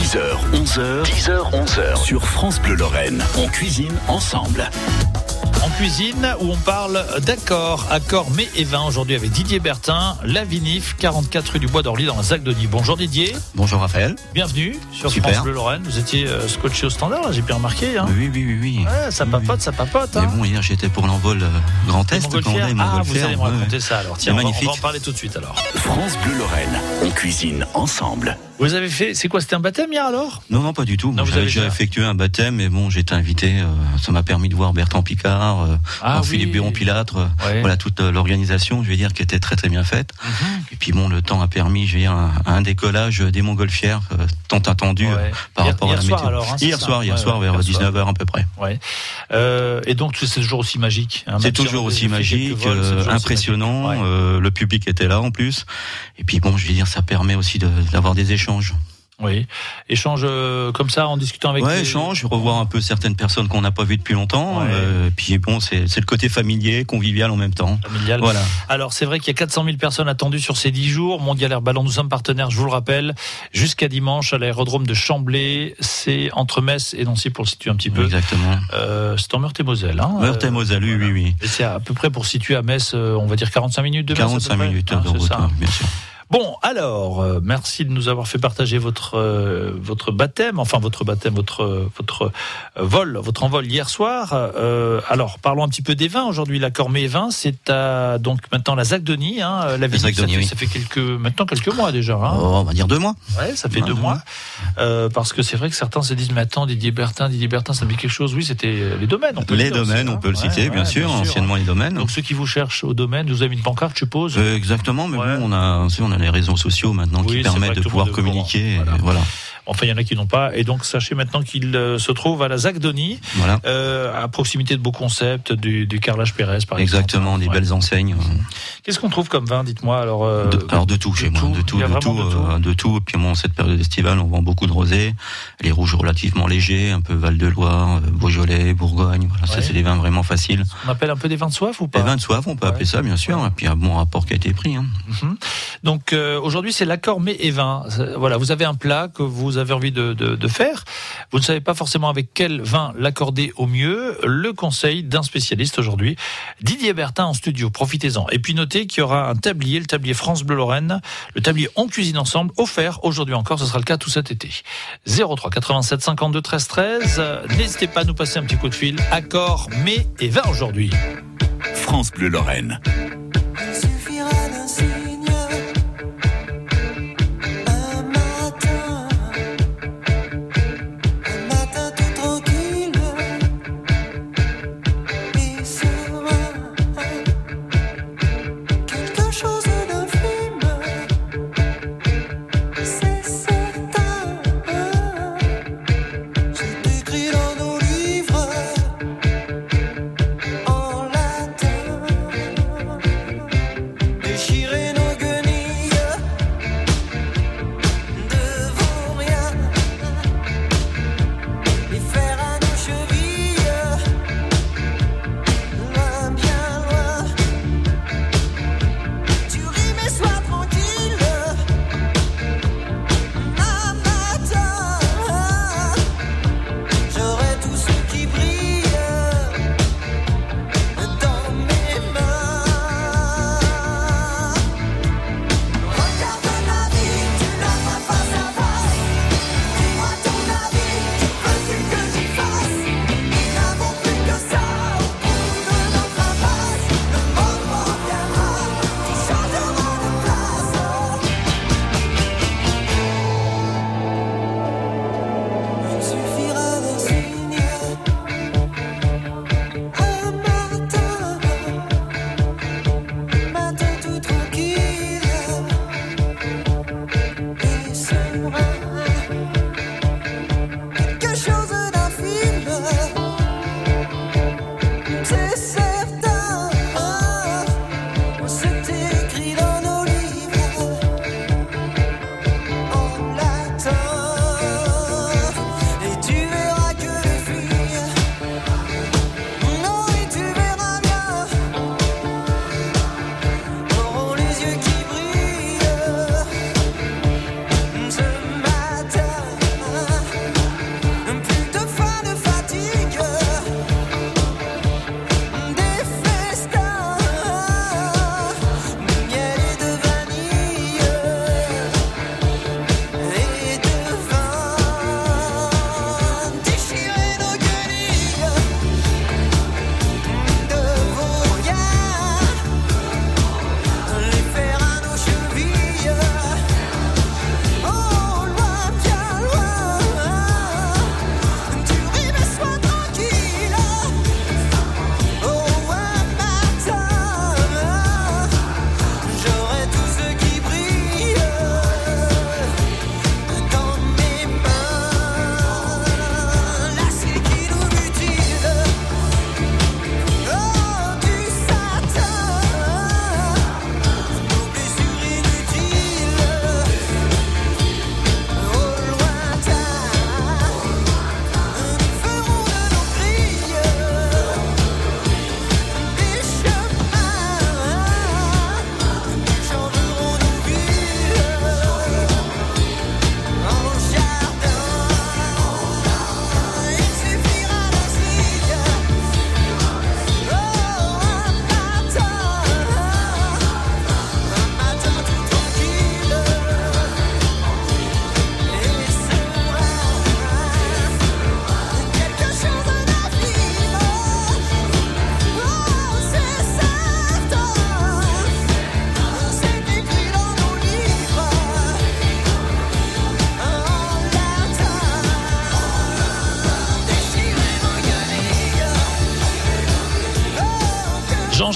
10h-11h sur France Bleu Lorraine. On cuisine ensemble. En cuisine, où on parle d'accords mets et vins aujourd'hui avec Didier Bertin, La Vinif, 44 rue du Bois d'Orly dans la Zagdonie. Bonjour Didier. Bonjour Raphaël. Bienvenue sur Super. France Bleu Lorraine. Vous étiez scotché au standard, là, j'ai bien remarqué. Hein. Oui. Ouais, ça papote. Mais Hein. bon, hier j'étais pour l'envol Grand Est. Montgolfière. Vous allez me raconter ça alors. Tiens, on magnifique. va en parler tout de suite alors. France Bleu Lorraine. On cuisine ensemble. Vous avez fait, c'est quoi, c'était un baptême hier alors? Non, pas du tout. Non, vous J'avais avez déjà déjà effectué un baptême, mais bon, j'ai été invité. Ça m'a permis de voir Bertrand Picard, Philippe Béron-Pilâtre. Ouais. Voilà, toute l'organisation, je vais dire, qui était très très bien faite. Et puis bon, le temps a permis, je vais dire, un décollage des Montgolfières tant attendu par rapport à la météo. Alors, hein, hier soir, vers 19h à peu près. Ouais. Et donc c'est toujours aussi magique. Hein, c'est toujours aussi magique, impressionnant. Aussi magique. Ouais. Le public était là en plus. Et puis bon, je vais dire, ça permet aussi d'avoir des échanges. Oui, échange comme ça en discutant avec. Ouais, échange, revoir un peu certaines personnes qu'on n'a pas vues depuis longtemps. Ouais. Puis bon, c'est le côté familier, convivial en même temps. Familial. Voilà. Alors c'est vrai qu'il y a 400 000 personnes attendues sur ces 10 jours. Mondial Air Ballon, nous sommes partenaires, je vous le rappelle, jusqu'à dimanche à l'aérodrome de Chamblay. C'est entre Metz et Nancy pour le situer un petit peu. Exactement. C'est en Meurthe-et-Moselle. Hein, Meurthe-et-Moselle, oui. Et c'est à peu près pour situer à Metz, on va dire 45 minutes de Metz. 45 minutes de route, bien sûr. Bon, alors, merci de nous avoir fait partager votre baptême, votre envol hier soir. Alors, parlons un petit peu des vins aujourd'hui. L'accord mets et vins, c'est donc maintenant la Zagdonie, hein, la Vinif, ça fait quelques mois déjà. Hein. On va dire 2 mois. Ouais, ça fait 2 mois. Parce que c'est vrai que certains se disent, mais attends, Didier Bertin, ça me dit quelque chose. Oui, c'était les domaines. On peut on peut le citer, bien sûr, anciennement les domaines. Donc ceux qui vous cherchent au domaine, vous avez mis une pancarte, je suppose. Exactement, mais bon, on a les réseaux sociaux maintenant qui permettent de pouvoir communiquer. Voilà. Enfin, il y en a qui n'ont pas. Et donc, sachez maintenant qu'il se trouve à la Zagdonie, à proximité de beaux concepts, du Carrelage Pérez, par exemple. Exactement, des belles enseignes. Qu'est-ce qu'on trouve comme vin, dites-moi alors de tout chez moi, de tout. Et puis bon, cette période estivale, on vend beaucoup de rosés, les rouges relativement légers, un peu Val-de-Loire, Beaujolais, Bourgogne. Voilà, ça c'est des vins vraiment faciles. On appelle un peu des vins de soif ou pas? Des vins de soif, on peut appeler ça, bien sûr. Et puis un bon rapport qui a été pris. Donc aujourd'hui, c'est l'accord mets et vins. Voilà, vous avez un plat que vous avez envie de faire. Vous ne savez pas forcément avec quel vin l'accorder au mieux. Le conseil d'un spécialiste aujourd'hui, Didier Bertin en studio. Profitez-en. Et puis notez qu'il y aura un tablier, le tablier France Bleu Lorraine, le tablier On Cuisine Ensemble, offert aujourd'hui encore. Ce sera le cas tout cet été. 03 87 52 13 13. N'hésitez pas à nous passer un petit coup de fil. Accord mets et vins aujourd'hui. France Bleu Lorraine.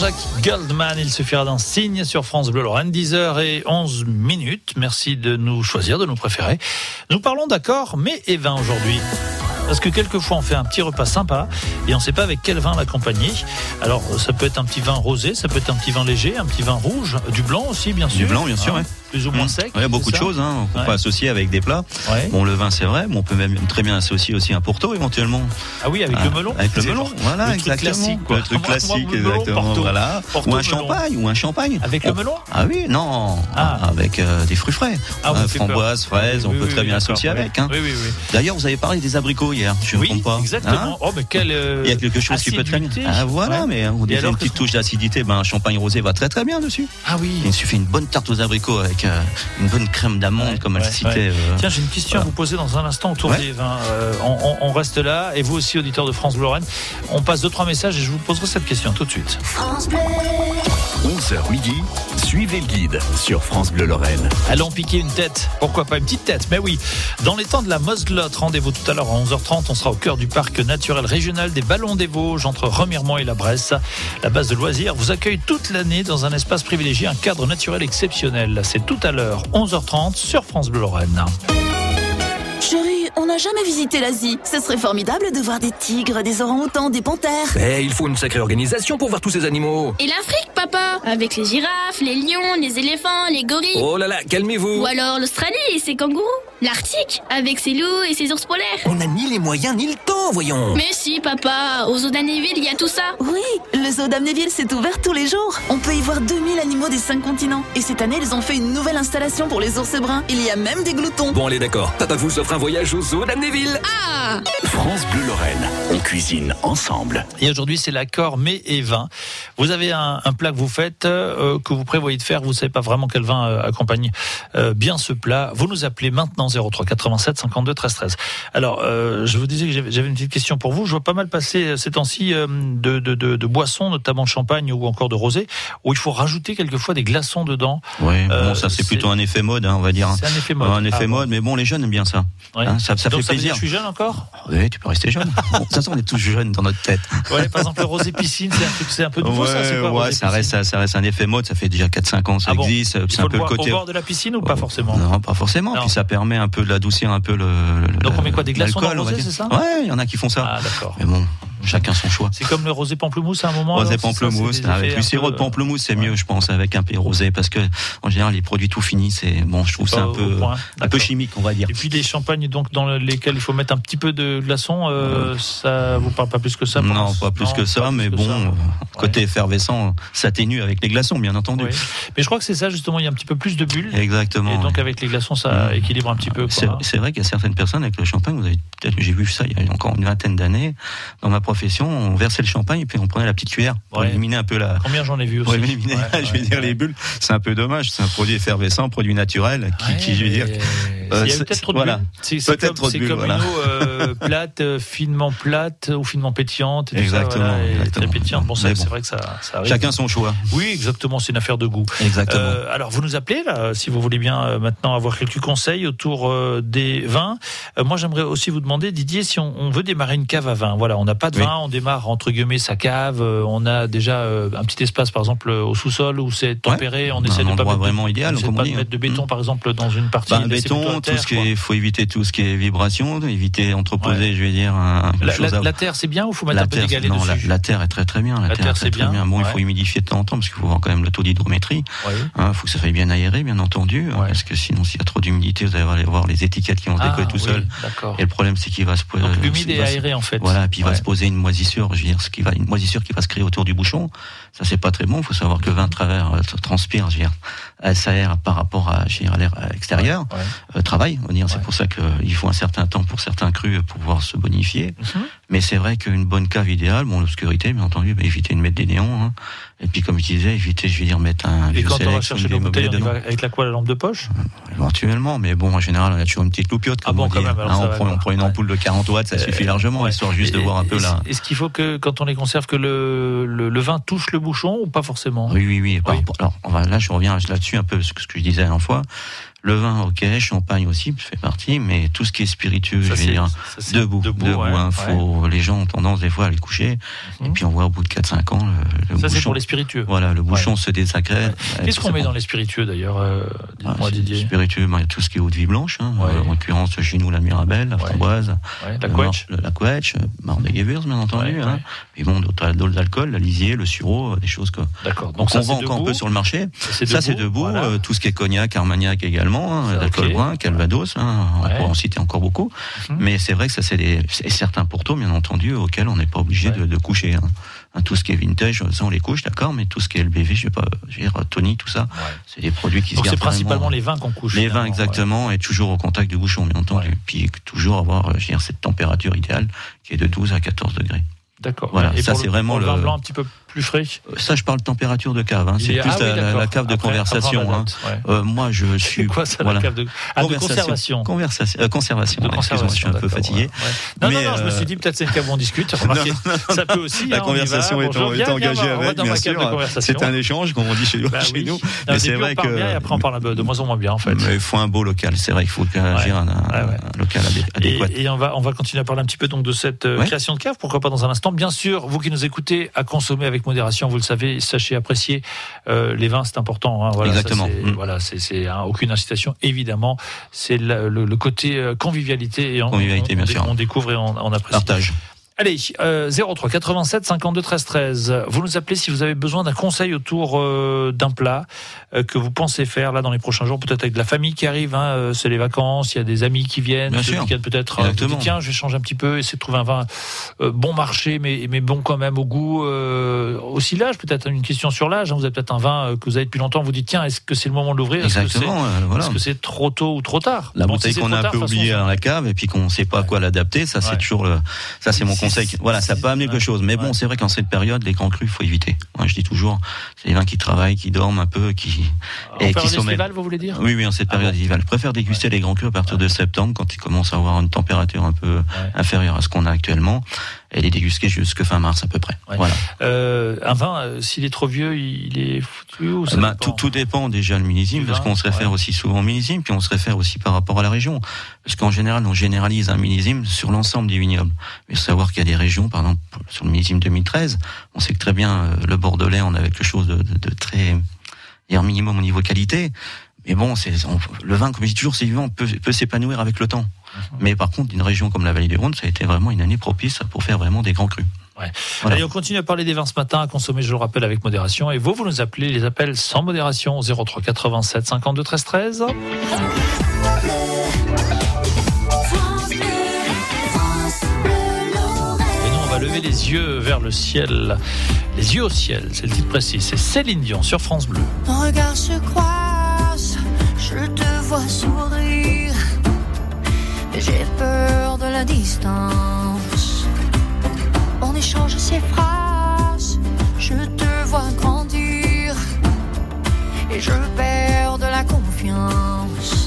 Jean-Jacques Goldman, il suffira d'un signe sur France Bleu Lorraine, 10h11. Merci de nous choisir, de nous préférer. Nous parlons d'accords mets et vins aujourd'hui. Parce que quelquefois on fait un petit repas sympa et on ne sait pas avec quel vin l'accompagner. Alors ça peut être un petit vin rosé, ça peut être un petit vin léger, un petit vin rouge, du blanc aussi bien sûr. Du blanc bien sûr, ouais. Plus ou moins sec. Il y a beaucoup de choses qu'on peut associer avec des plats. Ouais. Bon, le vin c'est vrai, mais on peut même très bien associer aussi un Porto éventuellement. Ah oui, avec le melon. Avec le melon, voilà, le exactement. Truc classique, le truc classique, exactement. Porto. Voilà. Porto, Ou un champagne. Avec le melon. Ah oui, non. Avec des fruits frais. Framboises, fraises, on peut très bien associer avec. Oui. D'ailleurs, vous avez parlé des abricots hier, je ne me trompe pas. Exactement. Oh, mais quelle il y a quelque chose qui peut très bien. Ah voilà, mais on dit une petite touche d'acidité, un champagne rosé va très très bien dessus. Ah oui. Il suffit une bonne tarte aux abricots avec une bonne crème d'amande comme elle citait. Tiens, j'ai une question à vous poser dans un instant autour des vins. On reste là, et vous aussi, auditeurs de France Bleu Lorraine. On passe 2-3 messages et je vous poserai cette question tout de suite. 11h midi, suivez le guide sur France Bleu Lorraine. Allons piquer une tête, pourquoi pas une petite tête, mais oui. Dans les temps de la Mosgelotte, rendez-vous tout à l'heure à 11h30, on sera au cœur du parc naturel régional des Ballons des Vosges, entre Remiremont et la Bresse. La base de loisirs vous accueille toute l'année dans un espace privilégié, un cadre naturel exceptionnel. C'est tout à l'heure, 11h30 sur France Bleu Lorraine. Chérie, on n'a jamais visité l'Asie. Ce serait formidable de voir des tigres, des orang-outans, des panthères. Mais il faut une sacrée organisation pour voir tous ces animaux. Et l'Afrique, papa? Avec les girafes, les lions, les éléphants, les gorilles. Oh là là, calmez-vous. Ou alors l'Australie et ses kangourous. L'Arctique, avec ses loups et ses ours polaires. On n'a ni les moyens ni le temps, voyons. Mais si, papa, au zoo d'Amnéville, il y a tout ça. Oui, le zoo d'Amnéville s'est ouvert tous les jours. On peut y voir 2000 animaux des 5 continents. Et cette année, ils ont fait une nouvelle installation pour les ours bruns. Il y a même des gloutons. Bon, allez, d'accord. Papa vous offre un voyage au zoo d'Amnéville. Ah! France Bleu Lorraine, on cuisine ensemble. Et aujourd'hui, c'est l'accord mets et vin. Vous avez un plat que vous faites, que vous prévoyez de faire, vous ne savez pas vraiment quel vin accompagne bien ce plat. Vous nous appelez maintenant 03 87 52 13 13. Alors, je vous disais que j'avais une petite question pour vous. Je vois pas mal passer ces temps-ci de boissons, notamment de champagne ou encore de rosé, où il faut rajouter quelquefois des glaçons dedans. Oui, bon, ça c'est plutôt un effet mode, on va dire. C'est un effet mode. Un effet mode, mais bon, les jeunes aiment bien ça. Ouais. Ça donc fait plaisir. Je suis jeune encore. Oui, tu peux rester jeune. Bon, de toute façon, on est tous jeunes dans notre tête. Ouais, par exemple, le rosé piscine, c'est un peu nouveau, ça. C'est quoi, ça reste un effet mode. Ça fait déjà 4-5 ans, ça existe. C'est un peu le côté. Au bord de la piscine ou pas forcément? Non, pas forcément. Non. Puis ça permet un peu d'adoucir un peu le. Donc on met quoi, des glaçons dans le rosé, c'est ça? Ouais, il y en a qui font ça. Ah d'accord. Mais bon, chacun son choix. C'est comme le rosé pamplemousse à un moment. Rosé pamplemousse, avec du sirop de pamplemousse, c'est mieux, je pense, avec un peu rosé, parce que en général les produits tout finis, c'est bon, je trouve ça un peu chimique, on va dire. Et puis les champagnes donc dans lesquels il faut mettre un petit peu de glaçons, ça vous parle pas plus que ça? Non, pas plus que ça, mais bon, côté effervescent, s'atténue avec les glaçons, bien entendu. Oui. Mais je crois que c'est ça justement, il y a un petit peu plus de bulles. Exactement. Et donc avec les glaçons, ça équilibre un petit peu. C'est vrai qu'il y a certaines personnes avec le champagne, vous avez peut-être que j'ai vu ça il y a encore une vingtaine d'années dans ma profession, on versait le champagne et puis on prenait la petite cuillère pour éliminer un peu la. Combien j'en ai vu aussi. Pour éliminer, je vais dire les bulles. C'est un peu dommage. C'est un produit effervescent, produit naturel, qui je veux dire. Il y a peut-être trop de bulles. C'est comme une eau plate, finement plate ou finement pétillante. Exactement. Très pétillante. Bon, c'est vrai que ça arrive. Chacun son choix. Oui, exactement. C'est une affaire de goût. Exactement. Alors vous nous appelez là, si vous voulez bien maintenant avoir quelques conseils autour des vins. Moi, j'aimerais aussi vous demander, Didier, si on veut démarrer une cave à vin. Voilà, on n'a pas de vin, on démarre entre guillemets sa cave. On a déjà un petit espace, par exemple, au sous-sol où c'est tempéré. On essaie de pas mettre vraiment idéal. On pas de mettre de béton, par exemple, dans une partie. Béton, tout ce qui est, faut éviter tout ce qui est vibration, éviter entreposer, je vais dire. La terre, c'est bien ou faut mettre un peu des galets dessus? La terre est très très bien. La terre, c'est bien. Bon, il faut humidifier de temps en temps parce qu'il faut voir quand même le taux d'hydrométrie. Il faut que ça soit bien aéré, bien entendu, parce que sinon, s'il y a trop d'humidité, vous allez voir les étiquettes qui vont se décoller tout seul. Et le problème, c'est qu'il va se poser. Donc humide et aéré en fait. Voilà, puis il va se poser une moisissure, je veux dire, une moisissure qui va se créer autour du bouchon. Ça, c'est pas très bon. Il faut savoir que le vin transpire, je veux dire, s'aère par rapport à l'air extérieur. Travail, on va dire. C'est pour ça qu'il faut un certain temps pour certains crus pour pouvoir se bonifier. Mais c'est vrai qu'une bonne cave idéale, l'obscurité, bien entendu, éviter de mettre des néons. Et puis, comme je disais, éviter, je veux dire, mettre un. Et quand on va chercher nos bouteilles, on y va avec la lampe de poche? Éventuellement, mais bon, en général, on a toujours une petite loupiote. Comme on dit. On prend une ampoule de 40 watts, ça suffit largement, histoire juste de voir un peu là. Est-ce qu'il faut que, quand on les conserve, que le vin touche le bouchon ou pas forcément? Oui. Alors, là, je reviens là-dessus un peu ce que je disais la dernière fois. Le vin, ok, champagne aussi fait partie, mais tout ce qui est spiritueux, ça, je veux dire, debout, ouais. Les gens ont tendance des fois à les coucher, et puis on voit au bout de 4-5 ans le ça bouchon, c'est pour les spiritueux. Voilà, le bouchon se désagrège. Ouais. Qu'est-ce qu'on met dans les spiritueux d'ailleurs, dites-moi, Didier? Spiritueux, il y a tout ce qui est eau de vie blanche, en l'occurrence chez nous la Mirabelle, la framboise, la couetche, marne de Gewürz bien entendu, et bon d'autres alcools, la lisier, le sureau, des choses que. D'accord. Donc on vend encore un peu sur le marché. Ça c'est debout, tout ce qui est cognac, armagnac également. D'alcool brun, Calvados, on pourrait en citer encore beaucoup. Mais c'est vrai que ça, c'est certains pourtours, bien entendu, auxquels on n'est pas obligé de coucher. Tout ce qui est vintage, ça on les couche, d'accord, mais tout ce qui est LBV, je veux dire, Tony, tout ça, c'est des produits qui se gardent. Donc c'est principalement les vins qu'on couche. Les vins, exactement, et toujours au contact du bouchon, bien entendu. Puis toujours avoir, je veux dire, cette température idéale qui est de 12 à 14 degrés. D'accord. Voilà, et ça c'est vraiment le vin blanc un petit peu plus frais. Ça, je parle de température de cave. C'est plus la cave de conversation. Moi, je suis. C'est quoi ça, la cave de conservation? Conservation. Excuse-moi, je suis un peu fatigué. Non, je me suis dit peut-être c'est une cave où on discute. Remarquez, ça peut aussi. La conversation est engagée avec, bien sûr. C'est un échange, comme on dit chez nous. Mais c'est vrai que. Et après, on parle de moins en moins bien, en fait. Mais il faut un beau local. C'est vrai qu'il faut agir un local adéquat. Et on va continuer à parler un petit peu donc de cette création de cave. Pourquoi pas dans un instant. Bien sûr, vous qui nous écoutez, à consommer avec modération, vous le savez, sachez apprécier les vins, c'est important. Voilà, exactement. C'est aucune incitation, évidemment. C'est le côté convivialité et bien sûr. On découvre et on apprécie. Partage. Allez, 03 87 52 13 13. Vous nous appelez si vous avez besoin d'un conseil autour d'un plat que vous pensez faire là dans les prochains jours, peut-être avec de la famille qui arrive. C'est les vacances, il y a des amis qui viennent. Bien sûr. Peut-être. Vous dites, tiens, je vais changer un petit peu, essayer de trouver un vin bon marché, mais bon quand même au goût. Aussi l'âge, peut-être une question sur l'âge. Vous avez peut-être un vin que vous avez depuis longtemps. Vous dites, tiens, est-ce que c'est le moment de l'ouvrir? Exactement. Est-ce que c'est trop tôt ou trop tard? La bouteille qu'on a un peu oubliée dans la cave et puis qu'on ne sait pas à quoi l'adapter, ça c'est toujours ça c'est mon conseil. Voilà, ça peut amener quelque chose. Mais bon, c'est vrai qu'en cette période, les grands crus, il faut éviter. Moi, je dis toujours, c'est les vins qui travaillent, qui dorment un peu, qui sommeillent. Vous voulez dire? Oui, en cette période estivale. Je préfère déguster les grands crus à partir de septembre, quand ils commencent à avoir une température un peu inférieure à ce qu'on a actuellement, et les déguster jusque fin mars à peu près. Voilà. Un vin, s'il est trop vieux, il est foutu ou ça dépend? Tout dépend déjà le millésime, parce qu'on se réfère aussi souvent au millésime, puis on se réfère aussi par rapport à la région. Parce qu'en général, on généralise un millésime sur l'ensemble des vignobles. Mais il faut savoir qu'il y a des régions, par exemple, sur le millésime 2013, on sait que très bien, le Bordelais, on a quelque chose de très, un minimum au niveau qualité. Mais bon, le vin, comme je dis toujours, c'est vivant, peut s'épanouir avec le temps. Mais par contre, une région comme la Vallée du Rhône, ça a été vraiment une année propice pour faire vraiment des grands crus. Voilà. Allez, on continue à parler des vins ce matin, à consommer, je le rappelle, avec modération. Et vous nous appelez, les appels sans modération, 03 87 52 13 13. Lever les yeux vers le ciel, les yeux au ciel, c'est le titre précis, c'est Céline Dion sur France Bleu. Nos regards se croisent, je te vois sourire, mais j'ai peur de la distance. On échange ces phrases, je te vois grandir, et je perds de la confiance.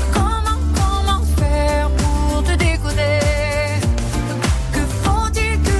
Faut-il que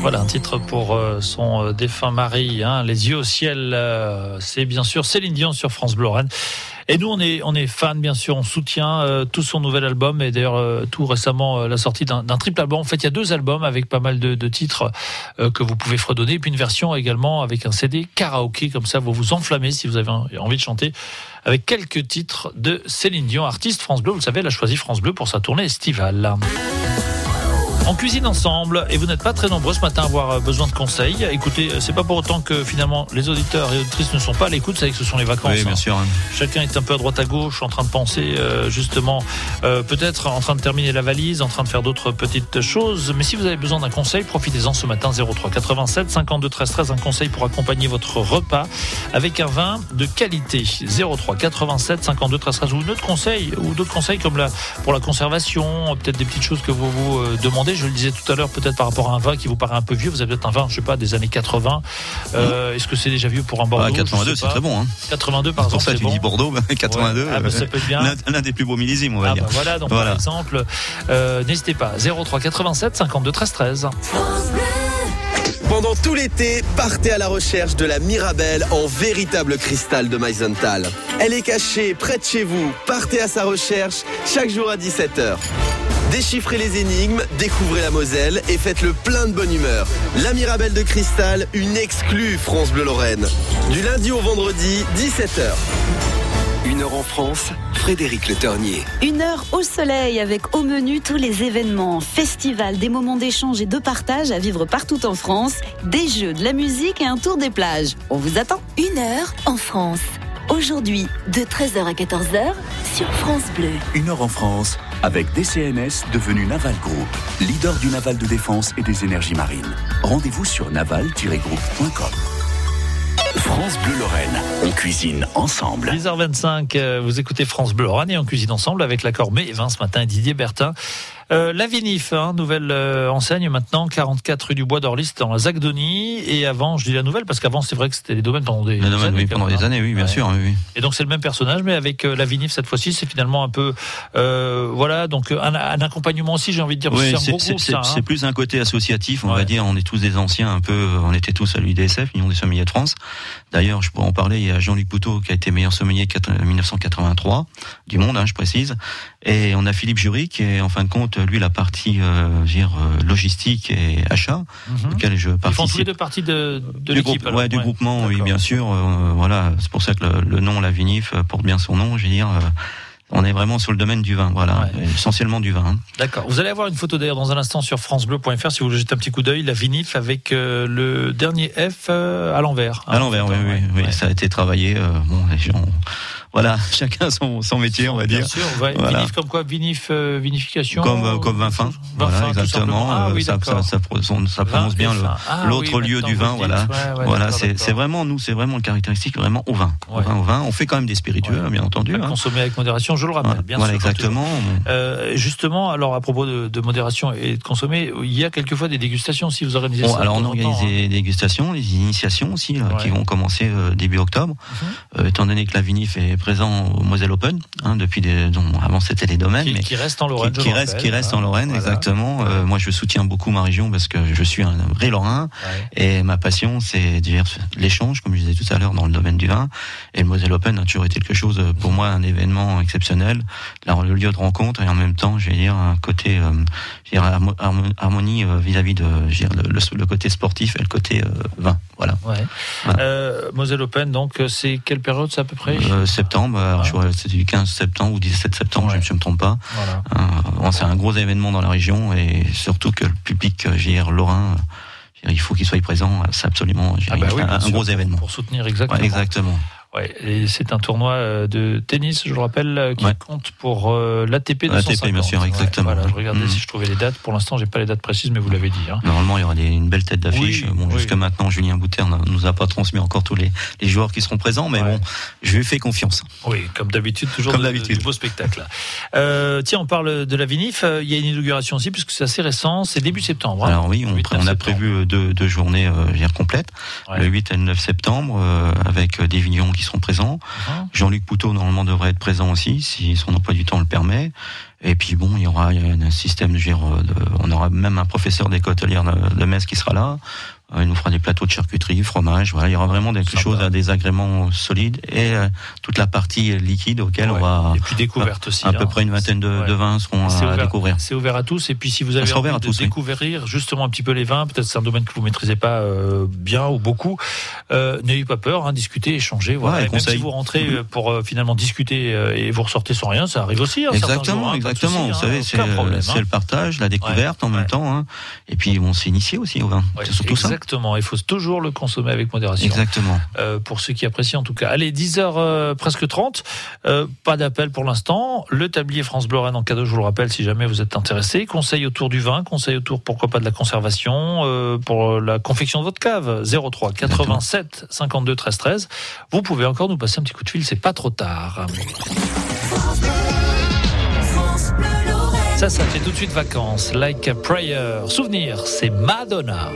Voilà un titre pour son défunt mari, hein, les yeux au ciel. C'est bien sûr Céline Dion sur France Bleu Lorraine. Et nous, on est fans, bien sûr, on soutient tout son nouvel album et d'ailleurs tout récemment la sortie d'un triple album. En fait, il y a 2 albums avec pas mal de titres que vous pouvez fredonner et puis une version également avec un CD karaoké, comme ça vous vous enflammez si vous avez envie de chanter avec quelques titres de Céline Dion, artiste France Bleu. Vous le savez, elle a choisi France Bleu pour sa tournée estivale. On cuisine ensemble et vous n'êtes pas très nombreux ce matin à avoir besoin de conseils. Écoutez, c'est pas pour autant que finalement les auditeurs et auditrices ne sont pas à l'écoute, vous savez que ce sont les vacances. Oui, bien sûr. Hein. Chacun est un peu à droite à gauche en train de penser justement peut-être en train de terminer la valise, en train de faire d'autres petites choses. Mais si vous avez besoin d'un conseil, profitez-en ce matin. 03 87 52 13 13, un conseil pour accompagner votre repas avec un vin de qualité. 03 87 52 13 13 ou d'autres conseils comme pour la conservation, peut-être des petites choses que vous vous demandez. Je le disais tout à l'heure, peut-être par rapport à un vin qui vous paraît un peu vieux. Vous avez peut-être un vin, je sais pas, des années 80. Est-ce que c'est déjà vieux pour un Bordeaux? 82, c'est très bon. Hein. 82, par exemple, c'est bon. Pour ça, tu dis Bordeaux, 82. Ouais. Ça peut être bien. L'un des plus beaux millésimes, on va dire. Voilà, donc par exemple, n'hésitez pas. 03 87 52 13 13. Pendant tout l'été, partez à la recherche de la Mirabelle en véritable cristal de Meisenthal. Elle est cachée près de chez vous. Partez à sa recherche chaque jour à 17h. Déchiffrez les énigmes, découvrez la Moselle et faites-le plein de bonne humeur. La Mirabelle de cristal, une exclue France Bleu Lorraine. Du lundi au vendredi, 17h. 1 heure en France, Frédéric Le Ternier. 1 heure au soleil avec au menu tous les événements, festivals, des moments d'échange et de partage à vivre partout en France, des jeux, de la musique et un tour des plages. On vous attend. 1 heure en France. Aujourd'hui, de 13h à 14h sur France Bleu. 1 heure en France avec DCNS devenu Naval Group, leader du naval de défense et des énergies marines. Rendez-vous sur naval-group.com. France Bleu Lorraine, on cuisine ensemble. 10h25, vous écoutez France Bleu Lorraine et on cuisine ensemble avec l'accord Mets et Vin ce matin, Didier Bertin. La Vinif, nouvelle enseigne maintenant, 44 rue du Bois d'Orly, dans la Zagdonie. Et avant, je dis la nouvelle parce qu'avant c'est vrai que c'était les domaines pendant des années. Pendant des années, oui, bien sûr. Oui. Et donc c'est le même personnage, mais avec la Vinif cette fois-ci, c'est finalement un peu, donc un accompagnement aussi, j'ai envie de dire. Oui, c'est un gros groupe, c'est plus un côté associatif, on va dire. On est tous des anciens, un peu. On était tous à l'UDSF, Union des sommeliers de France. D'ailleurs, je pourrais en parler. Il y a Jean-Luc Poutot qui a été meilleur sommelier 1983 du monde, je précise. Et on a Philippe Jury qui est en fin de compte lui la partie logistique et achat, auquel je participe. Ils font tous les deux parties de l'équipe. Du groupement, oui, bien sûr. Voilà, c'est pour ça que le nom La Vinif porte bien son nom. Je veux dire, on est vraiment sur le domaine du vin, essentiellement du vin. D'accord. Vous allez avoir une photo d'ailleurs dans un instant sur francebleu.fr si vous voulez jeter un petit coup d'œil, la Vinif avec le dernier F à l'envers. À l'envers, oui. Ça a été travaillé. Les gens. Voilà, chacun son métier, on va dire. Bien sûr, voilà. Vinif comme quoi, vinification. Comme vin fin. Voilà, exactement. Ça prononce bien l'autre lieu du vin, voilà. C'est vraiment, nous, c'est vraiment une caractéristique vraiment au vin. Au vin. On fait quand même des spiritueux, bien entendu. Consommer avec modération, je le rappelle, bien sûr. Voilà, exactement. Justement, alors, à propos de modération et de consommer, il y a quelquefois des dégustations si vous organisez ça. Alors, on organise des dégustations, des initiations aussi, qui vont commencer début octobre. Étant donné que la Vinif est présent au Moselle Open, depuis avant c'était les domaines, qui reste en Lorraine, qui reste en Lorraine, exactement. Moi, je soutiens beaucoup ma région parce que je suis un vrai Lorrain et ma passion, c'est l'échange, comme je disais tout à l'heure, dans le domaine du vin. Et le Moselle Open a toujours été quelque chose pour moi, un événement exceptionnel, le lieu de rencontre et en même temps, je vais dire un côté, harmonie vis-à-vis de, le côté sportif et le côté vin. Voilà. Moselle Open, donc c'est quelle période, c'est à peu près? Septembre, je crois que c'était du 15 septembre ou 17 septembre, je ne me trompe pas. C'est un gros événement dans la région et surtout que le public, lorrain, il faut qu'il soit présent, c'est absolument un gros événement. Pour soutenir exactement. Et c'est un tournoi de tennis, je le rappelle, qui compte pour l'ATP 250. L'ATP, bien sûr, exactement. Je regardais si je trouvais les dates. Pour l'instant, j'ai pas les dates précises, mais vous l'avez dit. Normalement, il y aura une belle tête d'affiche. Jusqu'à maintenant, Julien Bouter ne nous a pas transmis encore tous les joueurs qui seront présents, mais je lui fais confiance. Oui, comme d'habitude, toujours du beau spectacle. Tiens, on parle de la Vinif. Il y a une inauguration aussi, puisque c'est assez récent. C'est début septembre. Alors oui, on a prévu deux journées complètes, le 8 et le 9 septembre, avec des vignerons qui qui seront présents. Jean-Luc Poutot, normalement, devrait être présent aussi, si son emploi du temps le permet. Et puis bon, il y aura un système, on aura même un professeur d'école hôtelière de Metz qui sera là. Il nous fera des plateaux de charcuterie, fromage. Voilà, il y aura vraiment quelque chose à des agréments solides et toute la partie liquide auquel on va. Et puis découverte aussi. À peu près une vingtaine de vins seront à découvrir. C'est ouvert à tous. Et puis si vous avez envie de découvrir justement un petit peu les vins, peut-être c'est un domaine que vous maîtrisez pas bien ou beaucoup, n'ayez pas peur, discutez, échangez. Voilà. Et même si vous rentrez pour finalement discuter et vous ressortez sans rien, ça arrive aussi. Exactement. Vous savez, c'est le partage, la découverte en même temps. Et puis on s'est initié aussi au vin. C'est surtout ça. Exactement, il faut toujours le consommer avec modération. Exactement. Pour ceux qui apprécient en tout cas. Allez, 10h presque 30, pas d'appel pour l'instant. Le tablier France Bleu Lorraine en cadeau, je vous le rappelle, si jamais vous êtes intéressé. Conseil autour du vin, conseil autour, pourquoi pas, de la conservation, pour la confection de votre cave. 03 87 52 13 13. Vous pouvez encore nous passer un petit coup de fil, c'est pas trop tard. Ça fait tout de suite vacances. Like a Prayer. Souvenir, c'est Madonna.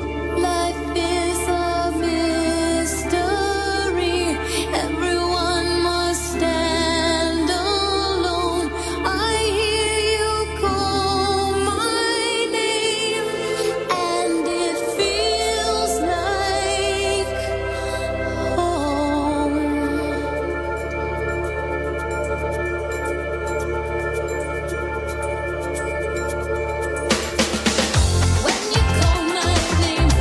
When you call my name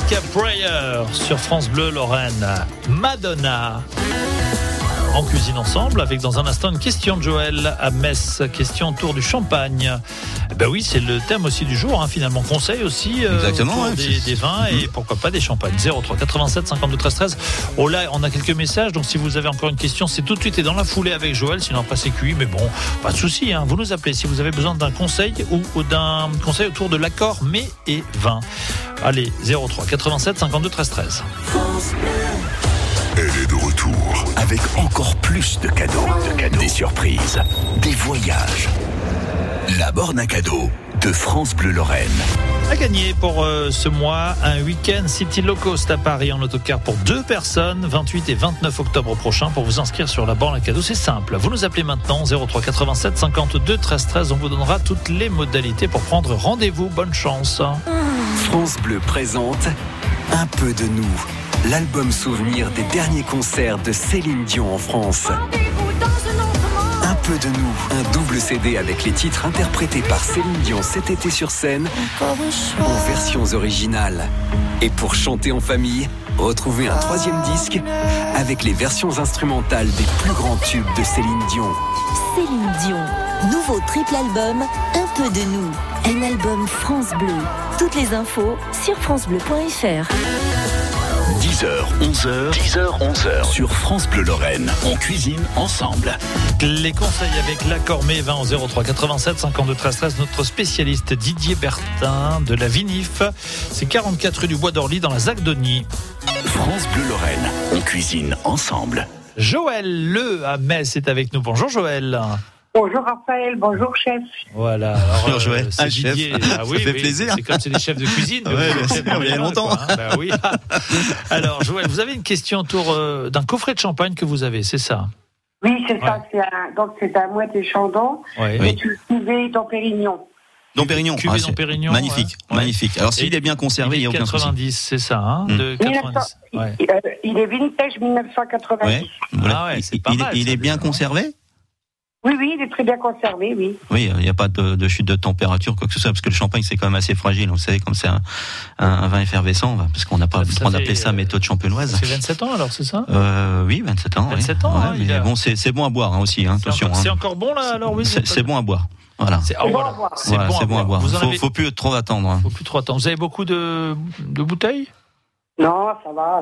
Like a Prayer sur France Bleu Lorraine. Madonna. En cuisine ensemble, avec dans un instant une question de Joël à Metz, question autour du champagne. Ben oui, c'est le thème aussi du jour, finalement. Conseil aussi exactement, autour des vins et pourquoi pas des champagnes. 03 87 52 13 13. Oh là, on a quelques messages, donc si vous avez encore une question, c'est tout de suite et dans la foulée avec Joël, sinon pas c'est cuit, mais bon, pas de souci. Vous nous appelez si vous avez besoin d'un conseil ou d'un conseil autour de l'accord mets et vin. Allez, 03 87 52 13 13. Elle est de retour avec encore plus de cadeaux, des surprises, des voyages. La borne à cadeaux de France Bleu Lorraine. À gagner pour ce mois, un week-end City Low Cost à Paris en autocar pour 2 personnes, 28 et 29 octobre prochain. Pour vous inscrire sur la borne à cadeaux, c'est simple. Vous nous appelez maintenant 03 87 52 13 13. On vous donnera toutes les modalités pour prendre rendez-vous. Bonne chance. France Bleu présente Un peu de nous. L'album souvenir des derniers concerts de Céline Dion en France. Un peu de nous, un double CD avec les titres interprétés par Céline Dion cet été sur scène en versions originales. Et pour chanter en famille, retrouvez un 3e disque avec les versions instrumentales des plus grands tubes de Céline Dion. Céline Dion, nouveau triple album, Un peu de nous, un album France Bleu. Toutes les infos sur francebleu.fr. 10h, 11h sur France Bleu Lorraine. On cuisine ensemble. Les conseils avec l'accord mets vin au 03 87 52 13 13. Notre spécialiste Didier Bertin de la Vinif. C'est 44 rue du Bois d'Orly dans la Zagdonie. France Bleu Lorraine. On cuisine ensemble. Joël Le à Metz est avec nous. Bonjour Joël. Bonjour Raphaël, bonjour chef. Voilà. Bonjour Joël, c'est Didier. Chef. Ça fait plaisir. C'est comme c'est des chefs de cuisine. Il y a longtemps. Oui. Alors Joël, vous avez une question autour d'un coffret de champagne que vous avez, c'est ça? Oui, c'est ça. C'est un Moët et Chandon. Et tu le cuvée dans Pérignon. Dom Pérignon. Dom Pérignon. Magnifique, magnifique. Alors s'il est bien conservé, il n'y a aucun souci. 90, c'est ça, de 90. Il est vintage 1990. C'est pas mal. Il est bien conservé? Oui, il est très bien conservé, oui. Oui, il n'y a pas de chute de température, quoi que ce soit, parce que le champagne, c'est quand même assez fragile. Vous savez, comme c'est un vin effervescent, parce qu'on n'a pas le droit d'appeler ça méthode champenoise. C'est 27 ans, alors, c'est ça? Oui, 27 ans. 27 ans, mais bon, c'est bon à boire aussi, attention. C'est encore bon, là, alors, oui? C'est bon à boire. Voilà. C'est bon à boire. Faut plus trop attendre. Faut plus trop attendre. Vous avez beaucoup de bouteilles? Non, ça va.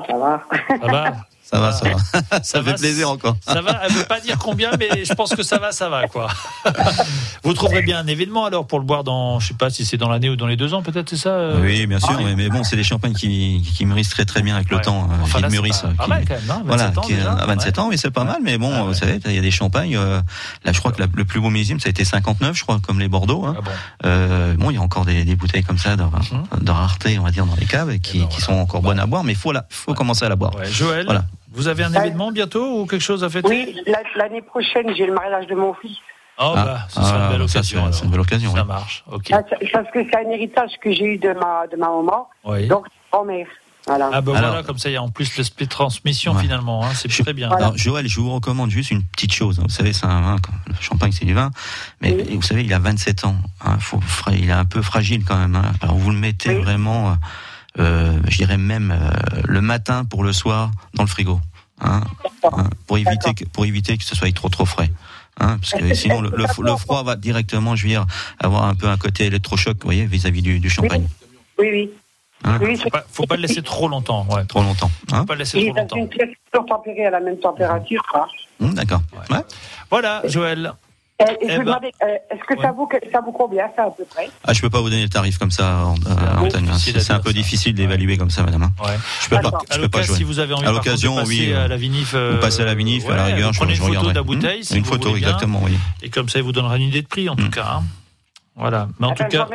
Ça va. Ça fait plaisir encore. Ça va, elle ne veut pas dire combien, mais je pense que ça va, quoi. Vous trouverez bien un événement alors pour le boire dans, je sais pas si c'est dans l'année ou dans les 2 ans, peut-être, c'est ça? Oui, bien sûr, mais bon, c'est des champagnes qui mûrissent très très bien avec le temps. Enfin, là, mûrissent. Pas mal quand même, 27 ans déjà. À 27 ans, mais c'est pas mal, mais bon, vous savez, il y a des champagnes, là, je crois que le plus beau millésime, ça a été 59, je crois, comme les Bordeaux. Bon, il y a encore des bouteilles comme ça, de rareté, on va dire, dans les caves, qui sont encore bonnes à boire, mais il faut commencer à la boire. Joël, voilà. Vous avez un événement bientôt ou quelque chose à fêter? Oui, l'année prochaine, j'ai le mariage de mon fils. Ce sera une belle occasion. C'est une belle occasion. Ça marche, ok. Parce que c'est un héritage que j'ai eu de ma maman, donc grand-mère. Voilà. Voilà, comme ça, il y a en plus l'aspect transmission finalement, c'est très bien. Alors, Joël, je vous recommande juste une petite chose. Vous savez, c'est un vin, le champagne, c'est du vin, mais vous savez, il a 27 ans. Il est un peu fragile quand même. Alors, vous le mettez vraiment... je dirais même le matin pour le soir dans le frigo, pour éviter que ce soit trop frais, parce que sinon le froid va directement, je veux dire, avoir un peu un côté électrochoc, vous voyez, vis-à-vis du champagne. Oui. Faut pas le laisser trop longtemps. Trop longtemps. Faut pas le laisser trop longtemps. Une pièce toujours tempérée à la même température. D'accord. Ouais. Voilà, Joël. Je me demandais, est-ce que ça vaut combien, ça, à peu près? Je peux pas vous donner le tarif comme ça en antenne. C'est un peu difficile d'évaluer comme ça, madame. Je peux pas jouer. Si vous avez envie à l'occasion, de passer à la Vinif, vous passez à la Vinif, à la rigueur, prenez une photo de la bouteille, une photo, exactement, oui. Et comme ça, il vous donnera une idée de prix, en tout cas. Voilà. Mais en tout cas,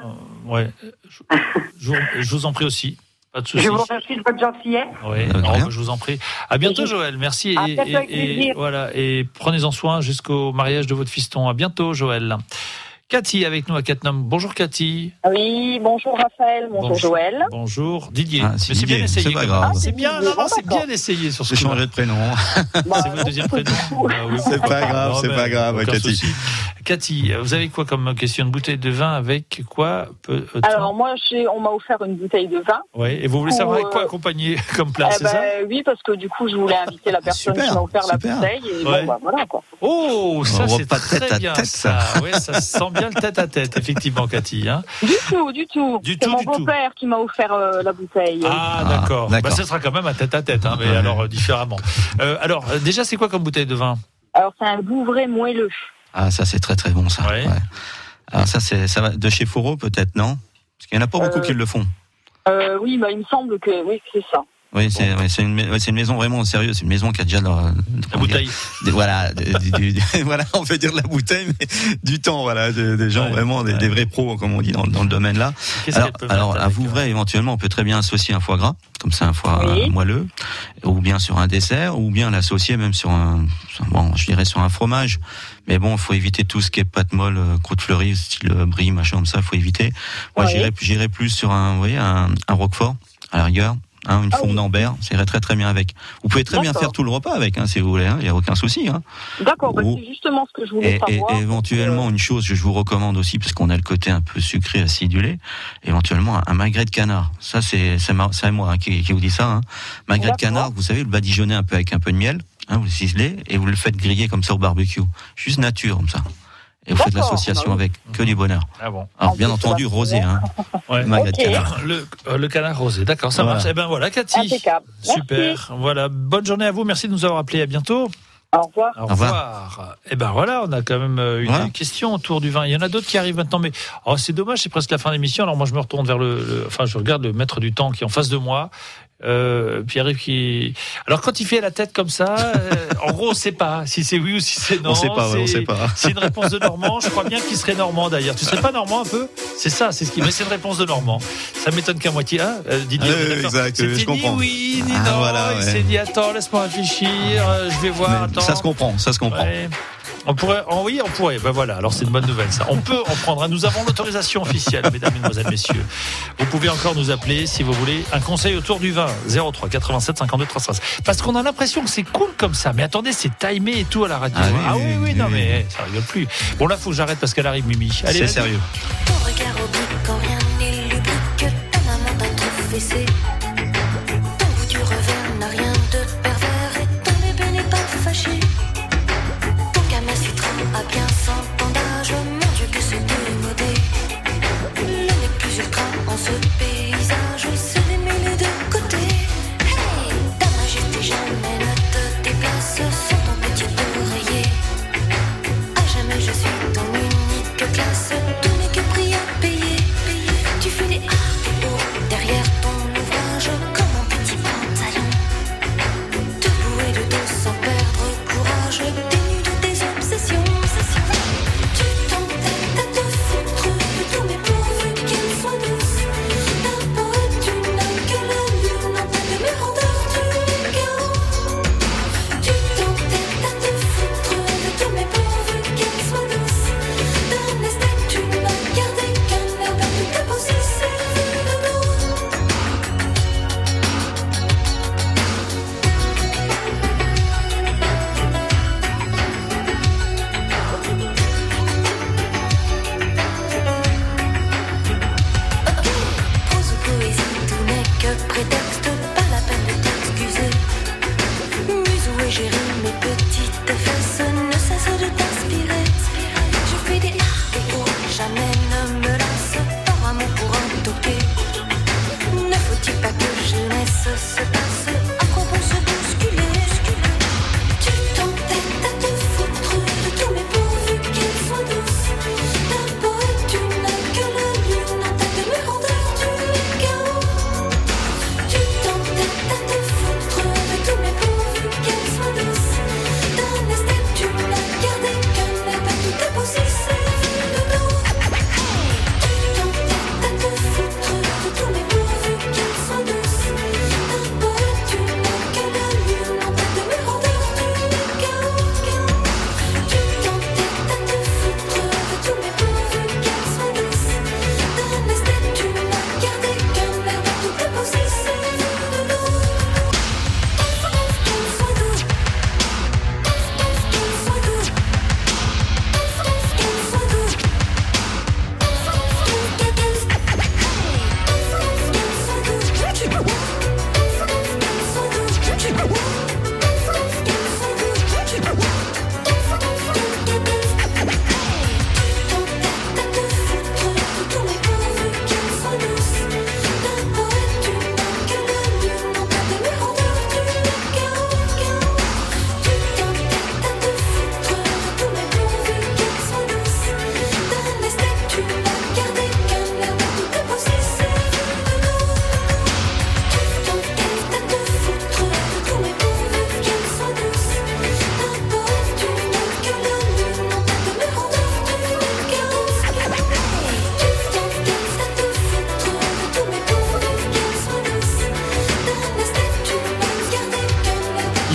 je vous en prie aussi. Pas de soucis. Je vous remercie de votre gentillesse. Je vous en prie. À bientôt, Joël. Merci. Et prenez-en soin jusqu'au mariage de votre fiston. À bientôt, Joël. Cathy avec nous à Cattenom. Bonjour Cathy. Oui, bonjour Raphaël, bonjour Joël. Bonjour Didier. Ah, mais c'est bien essayé. C'est pas grave. C'est bien, c'est bien essayé sur ce coup. J'ai changé de prénom. C'est votre deuxième prénom. C'est pas grave, c'est pas grave, Cathy. Cathy, vous avez quoi comme question? Une bouteille de vin avec quoi Alors moi, on m'a offert une bouteille de vin. Oui, et vous voulez savoir avec quoi accompagner comme plat, c'est ça? Oui, parce que du coup, je voulais inviter la personne qui m'a offert la bouteille. Et voilà quoi. Oh, ça c'est très bien ça. Ouais, ça sent bien le tête-à-tête, effectivement, Cathy. Hein. Du tout. C'est mon beau-père qui m'a offert la bouteille. Ah, d'accord. Ce sera quand même un tête-à-tête, hein, mais alors différemment. Alors, déjà, c'est quoi comme bouteille de vin? Alors, c'est un Vouvray moelleux. Ah, ça, c'est très très bon, ça. Ouais. Alors, ça va de chez Fourreau, peut-être, non? Parce qu'il n'y en a pas beaucoup qui le font. Oui, il me semble que c'est ça. Oui, c'est une maison vraiment sérieuse. C'est une maison qui a déjà la bouteille. Voilà, voilà, on peut dire la bouteille, mais du temps, voilà, des gens vraiment des vrais pros, comme on dit dans le domaine là. Alors à Vouvray, éventuellement, on peut très bien associer un foie gras, comme ça, un foie moelleux, ou bien sur un dessert, ou bien l'associer même sur sur un fromage. Mais bon, il faut éviter tout ce qui est pâte molle, croûte fleurie, style brie, machin comme ça, il faut éviter. Moi, j'irais plus sur un roquefort, à la rigueur. Une fond d'Ambert, ça irait très très bien avec. Vous pouvez très bien faire tout le repas avec, si vous voulez, il n'y a aucun souci. D'accord, c'est justement ce que je voulais savoir. Et éventuellement, une chose que je vous recommande aussi, parce qu'on a le côté un peu sucré, acidulé, éventuellement un magret de canard. Ça, c'est moi qui vous dis ça. Magret de canard, vous savez, le badigeonnez un peu avec un peu de miel, vous le ciselez, et vous le faites griller comme ça au barbecue. Juste nature, comme ça. Et vous faites l'association avec, que du bonheur. Ah bon. Alors, bien entendu, rosé, magret de canard. Le canard rosé, d'accord, ça marche. Eh ben voilà, Cathy. Impeccable. Super. Merci. Voilà, bonne journée à vous. Merci de nous avoir appelés. À bientôt. Au revoir. Au revoir. Et ben voilà, on a quand même une question autour du vin. Il y en a d'autres qui arrivent maintenant, mais c'est dommage, c'est presque la fin de l'émission. Alors moi, je me retourne vers je regarde le maître du temps qui est en face de moi. Pierre-Yves qui... Alors quand il fait la tête comme ça, en gros on sait pas si c'est oui ou si c'est non. On sait pas. C'est une réponse de Normand. Je crois bien qu'il serait Normand d'ailleurs. Tu serais pas Normand un peu? C'est ça, mais c'est une réponse de Normand. Ça m'étonne qu'à moitié. Didier, exact, je comprends. Ni oui ni non. Il s'est dit attends, laisse-moi réfléchir. Je vais voir. Attends. Ça se comprend. Ouais. On pourrait. Ben voilà. Alors c'est une bonne nouvelle ça. On peut en prendre. Nous avons l'autorisation officielle, mesdames, mesdemoiselles, messieurs. Vous pouvez encore nous appeler si vous voulez un conseil autour du vin. 03 87 52 313. Parce qu'on a l'impression que c'est cool comme ça. Mais attendez, c'est timé et tout à la radio. Oui, non mais ça rigole plus. Bon là, faut que j'arrête parce qu'elle arrive, Mimi. Allez, c'est sérieux. Ton regard oblique quand rien n'est lubrique. Ta maman t'a trop fessé. Ton goût du revers n'a rien de pervers et ton bébé n'est pas fâché. À bien 100 ans d'âge, mon Dieu que c'est démodé. Le nez plus ultra en ce paysage, c'est d'aimer les deux côtés. Hey, ta majesté jamais ne te déplace sur ton petit oreiller. À jamais je suis ton unique classe, ton n'est que prix à payer. Tu fais des A et O derrière ton ouvrage comme un petit pantalon. Debout et de dos sans perdre courage, dénu de tes obsessions. Prétexte, pas la peine de t'excuser. Musou et Géry, mes petites fesses ne cessent de t'inspirer. Je fais des A et O, jamais ne me lasse. Par amour pour un toqué. Ne faut-il pas que jeunesse se passe? À quoi bon se bousculer? Tu t'entêtes à te foutre de tous mes pourvus qu'ils soient douces. D'abord tu n'as que la lune en tête de mes rondeurs du chaos. Tu t'entêtes à te foutre de tous mes pourvus qu'elles soient douces. Dans l'esthète, tu n'as gardé qu'un air, tout est possible, c'est de nous. Tu t'entêtes à te foutre de tous mes pourvus qu'elles soient douces.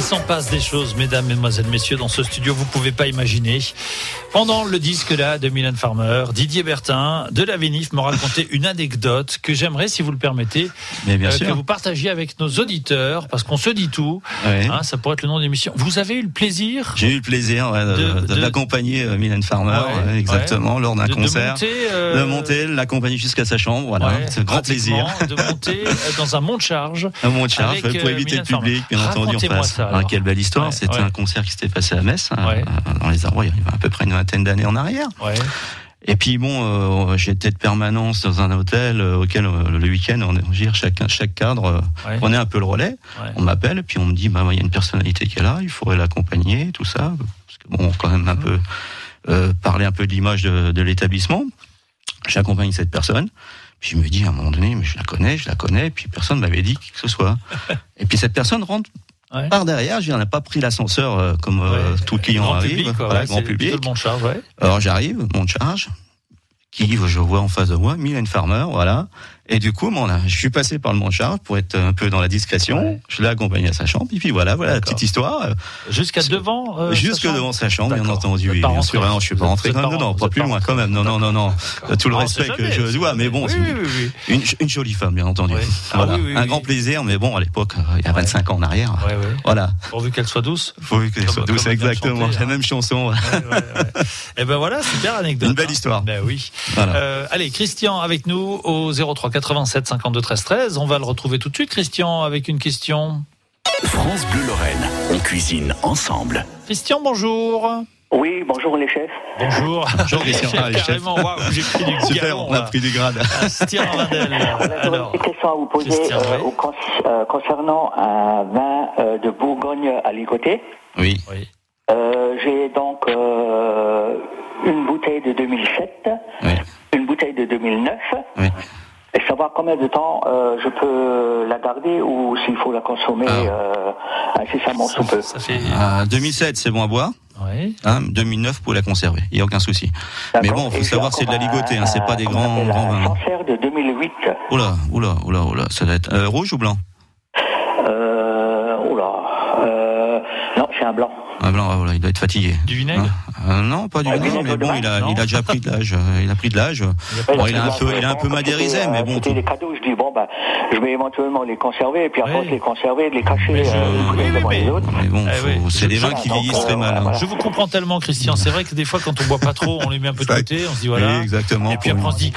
s'en passe des choses, mesdames, mesdemoiselles, messieurs, dans ce studio, vous pouvez pas imaginer. Pendant le disque là de Mylène Farmer, Didier Bertin de la Vinif m'a raconté une anecdote que j'aimerais, si vous le permettez, que vous partagiez avec nos auditeurs, parce qu'on se dit tout. Oui. Hein, ça pourrait être le nom de l'émission. Vous avez eu le plaisir? J'ai eu le plaisir de l'accompagner, Mylène Farmer, exactement, lors d'un concert. De monter, l'accompagner jusqu'à sa chambre. Voilà, c'est un grand plaisir. De monter dans un monte charge. Un monte charge pour éviter le public, bien entendu. Quelle belle histoire. C'était un concert qui s'était passé à Metz, dans les Arbres, il y a à peu près une vingtaine d'années en arrière. Et puis j'étais de permanence dans un hôtel auquel le week-end, chaque cadre prenait un peu le relais. On m'appelle, puis on me dit, il y a une personnalité qui est là, il faudrait l'accompagner, tout ça. Parce que quand même un peu parler un peu de l'image de l'établissement. J'accompagne cette personne. Puis je me dis à un moment donné, mais je la connais, puis personne m'avait dit qui que ce soit. Et puis cette personne rentre par derrière, je n'ai pas pris l'ascenseur comme tout client arrive, grand public. Alors j'arrive, monte charge, je vois en face de moi, Mylène Farmer, voilà. Et du coup, je suis passé par le monte-charge pour être un peu dans la discrétion. Je l'ai accompagné à sa chambre. Et puis voilà la petite histoire. Jusqu'à devant devant sa chambre, bien entendu. Oui, bien sûr, je suis pas rentré dedans, pas plus loin quand même. Non. Tout le respect que je dois, mais bon, une jolie femme, bien entendu. Voilà. Un grand plaisir, mais bon, à l'époque, il y a 25 ans en arrière. Voilà. Pourvu qu'elle soit douce. Pourvu qu'elle soit douce, exactement. La même chanson. Et ben voilà, super anecdote. Une belle histoire. Ben oui. Allez, Christian avec nous au 03 87 52 13 13. On va le retrouver tout de suite, Christian, avec une question. France Bleu Lorraine, on cuisine ensemble. Christian, bonjour. Oui, bonjour les chefs. Bonjour. Bonjour les chefs. Carrément, j'ai pris du super, galon, on a pris du grade. Stien Rindel. Alors, une question à vous poser concernant un vin de Bourgogne à Ligoté. Oui. J'ai donc une bouteille de 2007, une bouteille de 2009. Oui. Et savoir combien de temps je peux la garder ou s'il faut la consommer incessamment sous peu. 2007, c'est bon à boire. 2009 pour la conserver, il n'y a aucun souci. Mais bon, il faut savoir c'est de la Ligotée, c'est pas des grands vins. Sancerre de 2008. Oula, ça doit être rouge ou blanc? Non, c'est un blanc. Un blanc, voilà, il doit être fatigué. Du vinaigre? Non, pas du vinaigre, mais bon, il a déjà pris de l'âge. Il a pris de l'âge. Il a un peu madérisé, mais bon. C'était des cadeaux, je dis je vais éventuellement les conserver, et puis après les conserver, les cacher les autres. Mais bon, c'est des vins qui vieillissent très mal. Je vous comprends tellement, Christian. C'est vrai que des fois, quand on boit pas trop, on les met un peu de côté, on se dit voilà. Exactement. Et puis après, on se dit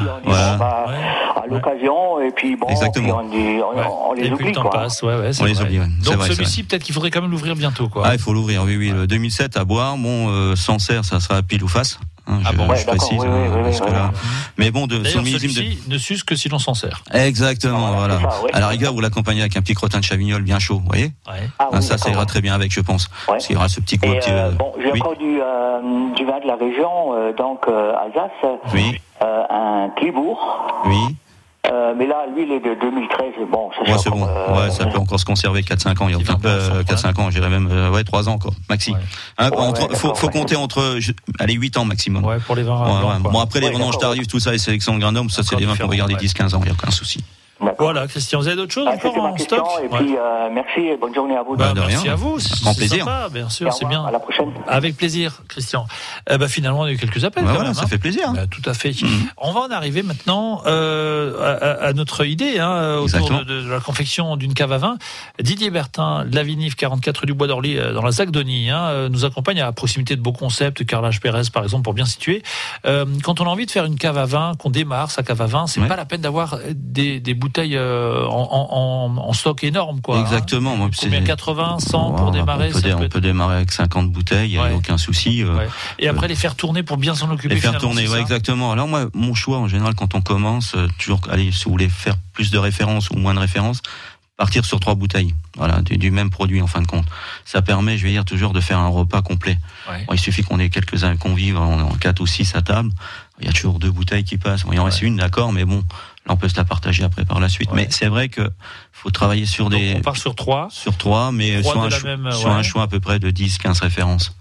à l'occasion, et puis on les oublie, quoi. On les oublie, donc celui-ci, peut-être qu'il faudrait quand même l'ouvrir bientôt, quoi. Ah, il faut l'ouvrir, oui. Le 2007 à boire, Sancerre, ça sera pile ou face. Je précise. Mais bon, celui-ci ne s'use que si l'on s'en sert. Exactement, voilà. À la rigueur, vous l'accompagnez avec un petit crottin de Chavignol bien chaud, vous voyez. Ça ira très bien avec, je pense. Parce qu'il y aura ce petit côté. J'ai encore du vin de la région, donc Alsace. Oui. Un Clibourg. Oui. Mais là, lui, il est de 2013. Bon, c'est bon. Ça peut encore se conserver 4-5 ans. Il y a 4-5 ans, j'irais même 3 ans encore, maxi. Faut compter entre 8 ans maximum. Ouais, pour les vins. Bon, après les vendanges tardives, tout ça, les sélections de Grandhomme, ça c'est des vins qu'on va garder 10-15 ans, il n'y a aucun souci. Voilà, Christian, vous avez d'autres choses encore en stock? Et puis, merci et bonne journée à vous. Merci à vous. Grand plaisir. Sympa, bien sûr, c'est bien. À la prochaine. Avec plaisir, Christian. Finalement, on a eu quelques appels. Ça fait plaisir. Tout à fait. On va en arriver maintenant à notre idée autour de la confection d'une cave à vin. Didier Bertin, de la Vinif, 44 du Bois d'Orly, dans la Zagdonie, nous accompagne à proximité de beaux concepts, Carrelage Pérez, par exemple, pour bien situer. Quand on a envie de faire une cave à vin, qu'on démarre sa cave à vin, c'est pas la peine d'avoir des bouteilles en stock énorme, quoi. Exactement. Combien, 80, 100 pour démarrer? On peut démarrer avec 50 bouteilles, il n'y a aucun souci. Et après les faire tourner pour bien s'en occuper. Les faire tourner, exactement. Alors moi, mon choix en général quand on commence, toujours, si vous voulez faire plus de références ou moins de références, partir sur 3 bouteilles, du même produit en fin de compte. Ça permet, je vais dire, toujours de faire un repas complet. Bon, il suffit qu'on ait quelques convives, en 4 ou 6 à table, il y a toujours 2 bouteilles qui passent. Il en reste une, d'accord, mais bon, là on peut se la partager après par la suite. Mais c'est vrai que faut travailler sur on part sur 3. Sur 3, mais sur un choix à peu près de 10-15 références.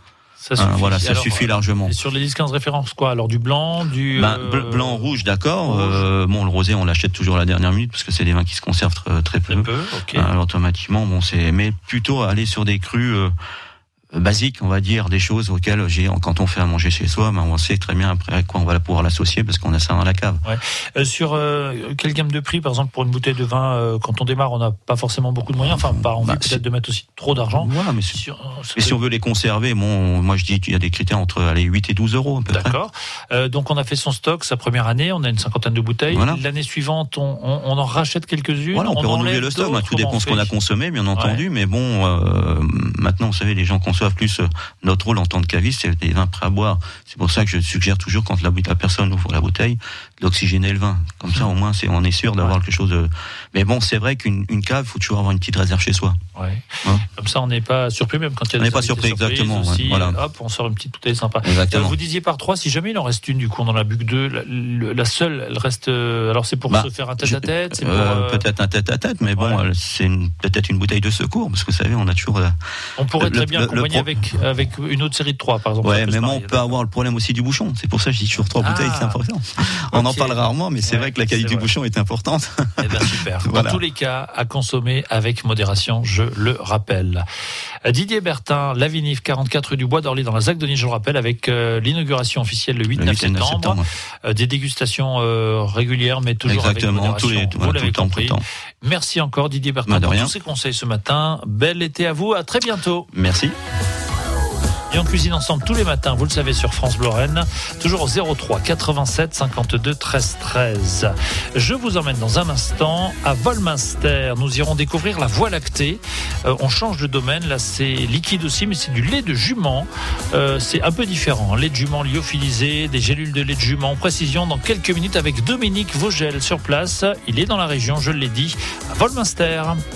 Ça suffit. Voilà, ça suffit largement. Et sur les 10-15 références, quoi? Alors du blanc, blanc, rouge, d'accord. Bon, le rosé, on l'achète toujours à la dernière minute parce que c'est des vins qui se conservent très peu. Okay. Alors, automatiquement, mais plutôt aller sur des crus basiques, on va dire, des choses auxquelles quand on fait à manger chez soi, on sait très bien après à quoi on va pouvoir l'associer parce qu'on a ça dans la cave. Ouais. Sur quelle gamme de prix, par exemple, pour une bouteille de vin, quand on démarre, on n'a pas forcément beaucoup de moyens, pas envie peut-être de mettre aussi trop d'argent. Voilà, mais si on veut les conserver, moi je dis qu'il y a des critères entre 8 et 12 euros à peu près. D'accord. Donc on a fait son stock, sa première année, on a une 50aine de bouteilles. Voilà. L'année suivante, on en rachète quelques-unes. Voilà, on peut renouveler le stock, tout dépend de ce qu'on a consommé, bien entendu, mais bon, maintenant, vous savez, les gens consouvent plus. Notre rôle en tant que caviste, c'est des vins prêts à boire. C'est pour ça que je suggère toujours, quand la personne ouvre la bouteille, d'oxygéner le vin. Comme ça, au moins, on est sûr d'avoir quelque chose de... Mais bon, c'est vrai qu'une cave, il faut toujours avoir une petite réserve chez soi. Ouais. Comme ça, on n'est pas surpris, même quand il y a des... On n'est pas surpris, exactement. Aussi, voilà. Hop, on sort une petite bouteille sympa. Exactement. Vous disiez par 3, si jamais il en reste une, du coup, on en a bu que 2, la seule, elle reste... alors, c'est pour se faire un tête-à-tête peut-être un tête-à-tête, mais bon, c'est peut-être une bouteille de secours, parce que vous savez, on a toujours... on pourrait très bien accompagner avec une autre série de 3, par exemple. Ouais, mais on peut avoir le problème aussi du bouchon. C'est pour ça que je dis toujours 3 bouteilles, c'est important. On en parle rarement, mais c'est vrai que la qualité du bouchon est importante. Eh bien, super. Dans tous les cas, à consommer avec modération, je le rappelle. Didier Bertin, La Vinive, 44 rue du Bois d'Orly, dans la ZAC de Nice, je le rappelle, avec l'inauguration officielle le 8-9 septembre. Des dégustations régulières, mais toujours avec modération. Vous l'avez compris. Merci encore, Didier Bertin, pour tous ces conseils ce matin. Bel été à vous, à très bientôt. Merci. Et on cuisine ensemble tous les matins, vous le savez, sur France Bleu Lorraine, toujours au 03 87 52 13 13. Je vous emmène dans un instant à Volminster. Nous irons découvrir la Voie lactée. On change de domaine, là c'est liquide aussi, mais c'est du lait de jument. C'est un peu différent, lait de jument lyophilisé, des gélules de lait de jument. Précision dans quelques minutes avec Dominique Vogel sur place. Il est dans la région, je l'ai dit, à Volminster.